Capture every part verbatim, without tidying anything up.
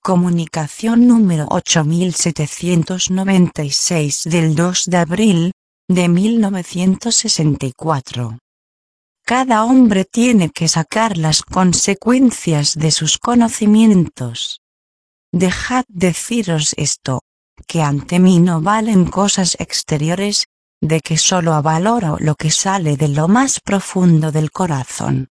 Comunicación número ocho mil setecientos noventa y seis del dos de abril de mil novecientos sesenta y cuatro. Cada hombre tiene que sacar las consecuencias de sus conocimientos. Dejad deciros esto, que ante mí no valen cosas exteriores, de que solo valoro lo que sale de lo más profundo del corazón.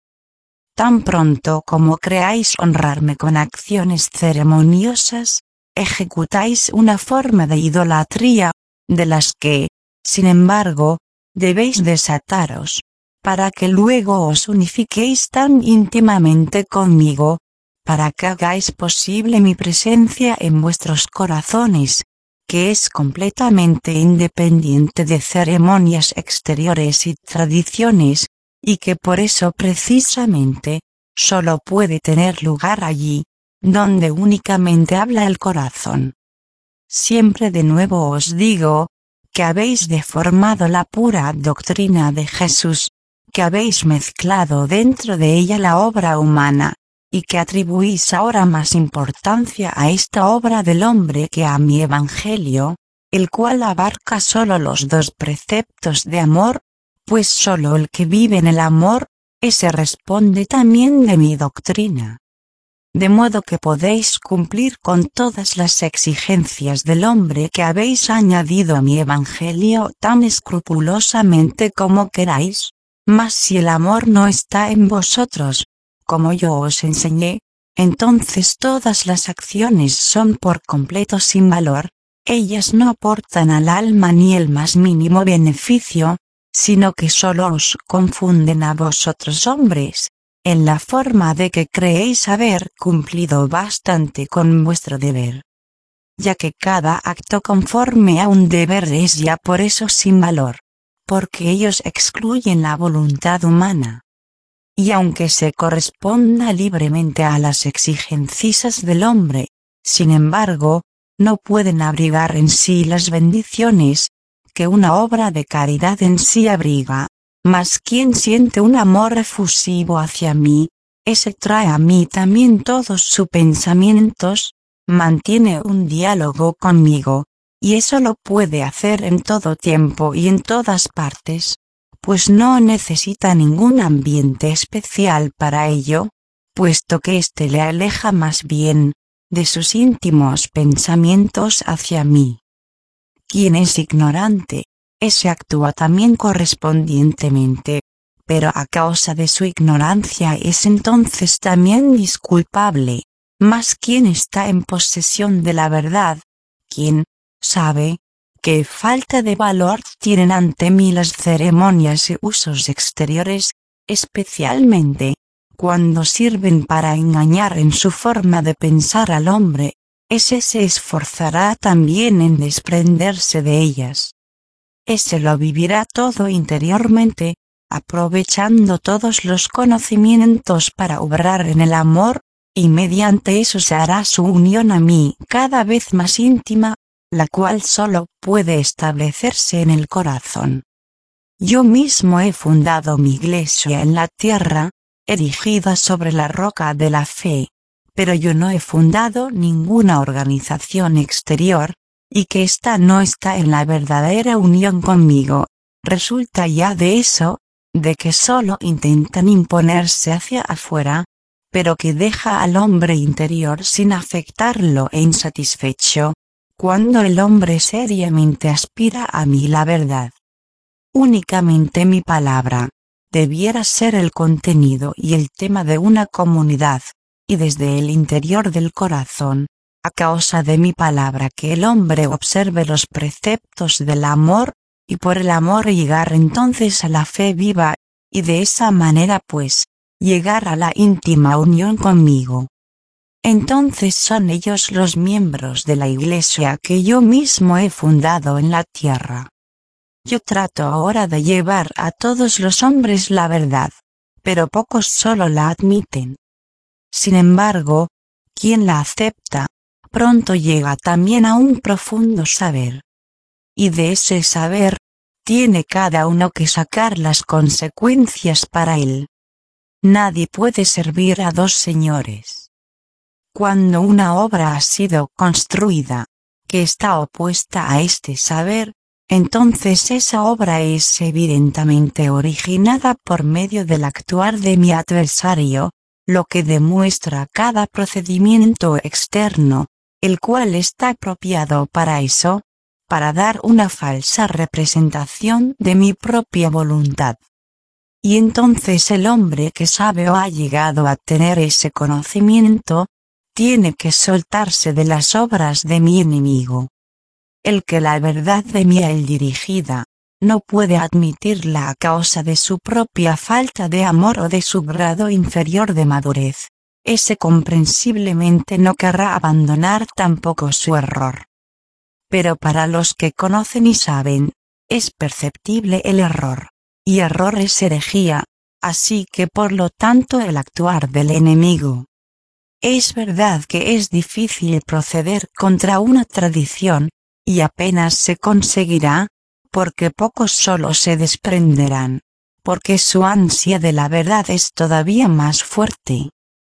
Tan pronto como creáis honrarme con acciones ceremoniosas, ejecutáis una forma de idolatría, de las que, sin embargo, debéis desataros, para que luego os unifiquéis tan íntimamente conmigo, para que hagáis posible mi presencia en vuestros corazones, que es completamente independiente de ceremonias exteriores y tradiciones, y que por eso precisamente, solo puede tener lugar allí, donde únicamente habla el corazón. Siempre de nuevo os digo, que habéis deformado la pura doctrina de Jesús, que habéis mezclado dentro de ella la obra humana, y que atribuís ahora más importancia a esta obra del hombre que a mi evangelio, el cual abarca solo los dos preceptos de amor, pues solo el que vive en el amor, ese responde también de mi doctrina. De modo que podéis cumplir con todas las exigencias del hombre que habéis añadido a mi evangelio tan escrupulosamente como queráis, mas si el amor no está en vosotros, como yo os enseñé, entonces todas las acciones son por completo sin valor, ellas no aportan al alma ni el más mínimo beneficio, sino que solo os confunden a vosotros hombres, en la forma de que creéis haber cumplido bastante con vuestro deber. Ya que cada acto conforme a un deber es ya por eso sin valor, porque ellos excluyen la voluntad humana. Y aunque se corresponda libremente a las exigencias del hombre, sin embargo, no pueden abrigar en sí las bendiciones que una obra de caridad en sí abriga, mas quien siente un amor efusivo hacia mí, ese trae a mí también todos sus pensamientos, mantiene un diálogo conmigo, y eso lo puede hacer en todo tiempo y en todas partes, pues no necesita ningún ambiente especial para ello, puesto que éste le aleja más bien de sus íntimos pensamientos hacia mí. Quien es ignorante, ese actúa también correspondientemente, pero a causa de su ignorancia es entonces también disculpable, mas quien está en posesión de la verdad, quien sabe qué falta de valor tienen ante mí las ceremonias y usos exteriores, especialmente cuando sirven para engañar en su forma de pensar al hombre, ese se esforzará también en desprenderse de ellas. Ese lo vivirá todo interiormente, aprovechando todos los conocimientos para obrar en el amor, y mediante eso se hará su unión a mí cada vez más íntima, la cual solo puede establecerse en el corazón. Yo mismo he fundado mi iglesia en la tierra, erigida sobre la roca de la fe, pero yo no he fundado ninguna organización exterior, y que ésta no está en la verdadera unión conmigo, resulta ya de eso, de que solo intentan imponerse hacia afuera, pero que deja al hombre interior sin afectarlo e insatisfecho, cuando el hombre seriamente aspira a mí la verdad. Únicamente mi palabra debiera ser el contenido y el tema de una comunidad, y desde el interior del corazón, a causa de mi palabra que el hombre observe los preceptos del amor, y por el amor llegar entonces a la fe viva, y de esa manera pues, llegar a la íntima unión conmigo. Entonces son ellos los miembros de la iglesia que yo mismo he fundado en la tierra. Yo trato ahora de llevar a todos los hombres la verdad, pero pocos solo la admiten. Sin embargo, quien la acepta, pronto llega también a un profundo saber. Y de ese saber, tiene cada uno que sacar las consecuencias para él. Nadie puede servir a dos señores. Cuando una obra ha sido construida, que está opuesta a este saber, entonces esa obra es evidentemente originada por medio del actuar de mi adversario, lo que demuestra cada procedimiento externo, el cual está apropiado para eso, para dar una falsa representación de mi propia voluntad. Y entonces el hombre que sabe o ha llegado a tener ese conocimiento, tiene que soltarse de las obras de mi enemigo. El que la verdad de mí a él dirigida, no puede admitirla a causa de su propia falta de amor o de su grado inferior de madurez, ese comprensiblemente no querrá abandonar tampoco su error. Pero para los que conocen y saben, es perceptible el error, y error es herejía, así que por lo tanto el actuar del enemigo. Es verdad que es difícil proceder contra una tradición, y apenas se conseguirá, porque pocos solo se desprenderán, porque su ansia de la verdad es todavía más fuerte.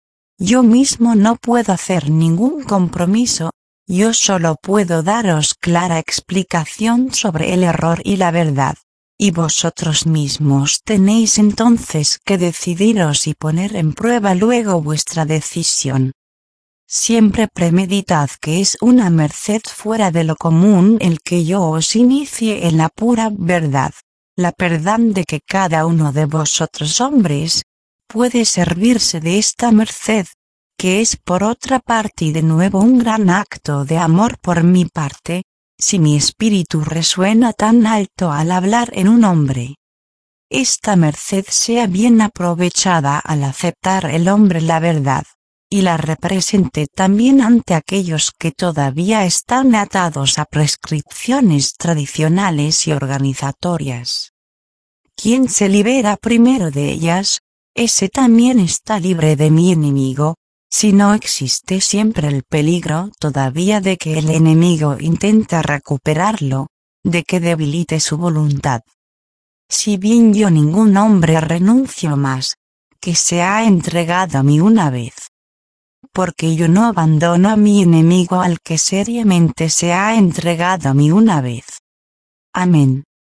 Yo mismo no puedo hacer ningún compromiso, yo solo puedo daros clara explicación sobre el error y la verdad, y vosotros mismos tenéis entonces que decidiros y poner en prueba luego vuestra decisión. Siempre premeditad que es una merced fuera de lo común el que yo os inicie en la pura verdad, la verdad de que cada uno de vosotros hombres puede servirse de esta merced, que es por otra parte y de nuevo un gran acto de amor por mi parte, si mi espíritu resuena tan alto al hablar en un hombre. Esta merced sea bien aprovechada al aceptar el hombre la verdad, y la represente también ante aquellos que todavía están atados a prescripciones tradicionales y organizatorias. Quien se libera primero de ellas, ese también está libre de mi enemigo, si no existe siempre el peligro todavía de que el enemigo intente recuperarlo, de que debilite su voluntad. Si bien yo ningún hombre renuncio más, que se ha entregado a mí una vez. Porque yo no abandono a mi enemigo al que seriamente se ha entregado a mí una vez. Amén.